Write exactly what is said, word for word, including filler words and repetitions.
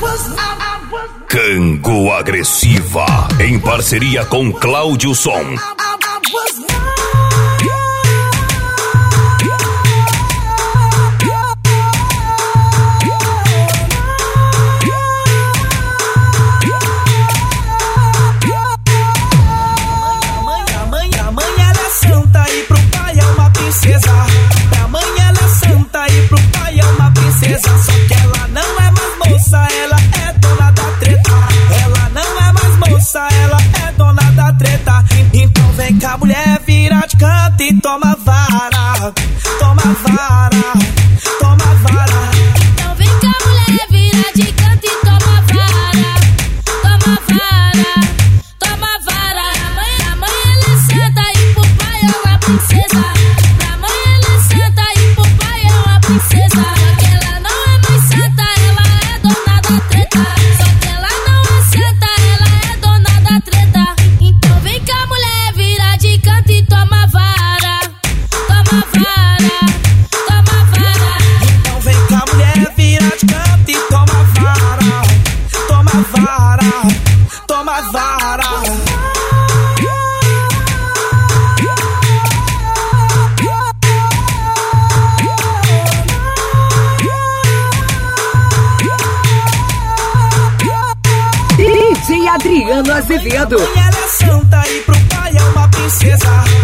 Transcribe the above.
Cango Agressiva, em parceria com Cláudio Som. Só que ela não é mais moça, ela é dona da treta. Ela não é mais moça, ela é dona da treta. Então vem cá, mulher, vira de canto e toma vara. Toma vara, toma vara. Então vem cá, mulher, vira de canto e toma vara. Toma vara, toma vara. A mãe ela senta e pro pai é uma princesa. Pra mãe ela senta e pro pai é uma princesa. Adriano Azevedo. A mãe ela é santa e pro pai é uma princesa.